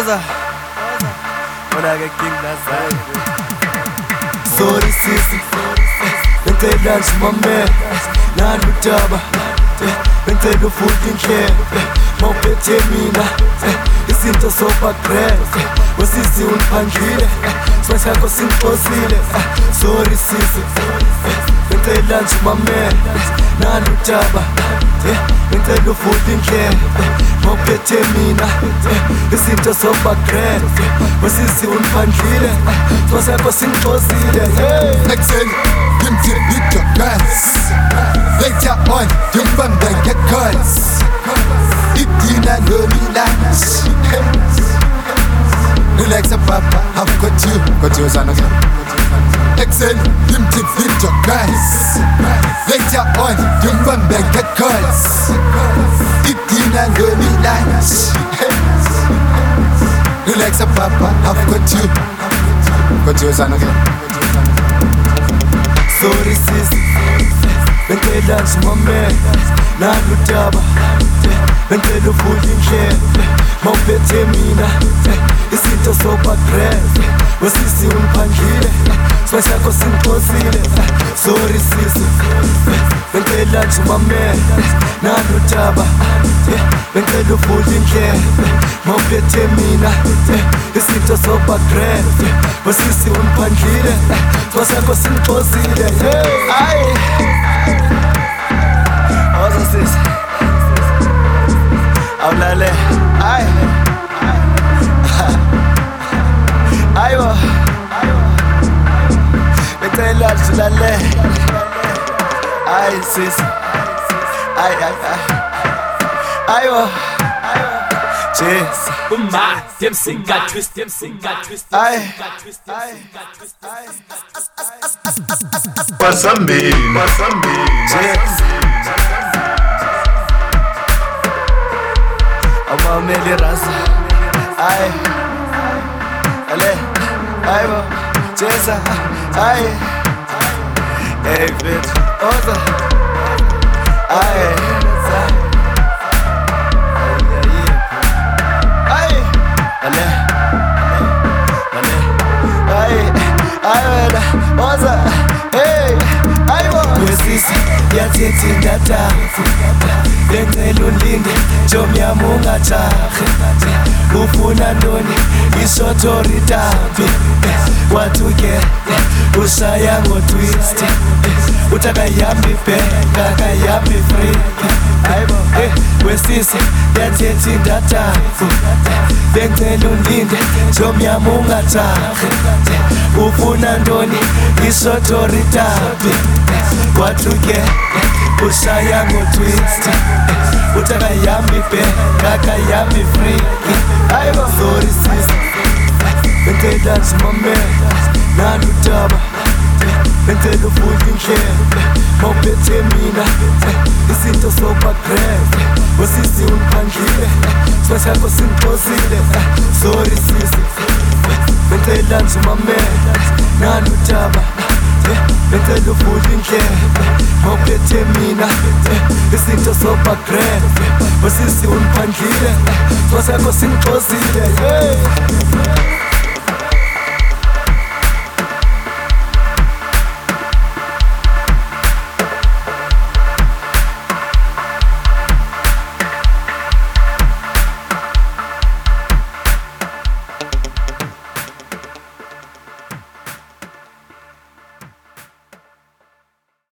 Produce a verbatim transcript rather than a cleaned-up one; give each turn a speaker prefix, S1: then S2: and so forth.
S1: Oza Ona ke king nasai
S2: Sorry sisi Bengicela nje mame Nani udaba Bengicela ufuthi inhlebe Mawuphethe mina Izinto sobagrese Wesisi ungiphandlile Sima sakho singixosile Sorry sisi Bengicela nje mame Nani udaba Bengicela ufuthi inhlebe Mawuphethe mina Izinto sobagrese Wesisi ungiphandlile Sima sakho singixosile
S3: Excel, kimthi little guys. Later on, kimfam they get calls. Idina no relax. Relax a papa, I've got you, got you son again. Excel, kimthi little guys. Later on, kimfam they get calls. Idina no relax. Relax a papa, I've got you, got you son again.
S2: Sorry sisi Bengicela nje mame Nani udaba Bengicela ufuthi inhlebe Mawuphethe mina Izinto sobagrese Wesisi ungiphandlile Sima sakho singixosile Sorry sisi Bengicela nje mame Nani udaba Bengicela ufuthi inhlebe Mawuphethe mina Izinto sobagrese Wesisi ungiphandlile Sima sakho singixosile
S1: Aye Oza sisi Awulale Aye Ayo Bengicela nje ulale Aye sisi Aye aye aye Ayo Cheers
S4: Uma, dem singa twist, dem singa twist,
S1: Aye
S4: aye,
S5: Pasambi, pasambi,
S1: Cheers Amameli rasa Aye Ale Ayo Cheers Aye Hey bitch Oza Aye Oza, hey, ayibo
S2: Wesisi yathethi ndadafu Bengicela undinde Jomyami ungajahe Ufuna ntoni ishotori dabi Wathuke ushaya ngotwist Uthi akayami bheka akayami freak Ayibo Wesisi yathethi ndadafu Bengicela undinde Jomyami ungajahe Ufuna ntoni ishotori dabi Wathuke ushaya ngotwist Uthi akayami bheka akayami freak Ayibo Sorry sisi Bengicela nje mame Nani udaba Bengicela ufuthi inhlebe Mawuphethe mina Izinto sobagrese Wesisi ungiphandlile Sima sakho singixosile Sorry sisi Bengicela nje mame Nani udaba Bengicela ufuthi inhlebe Mawuphethe mina Izinto sobagrese Wesisi ungiphandlile Sima sakho singixosile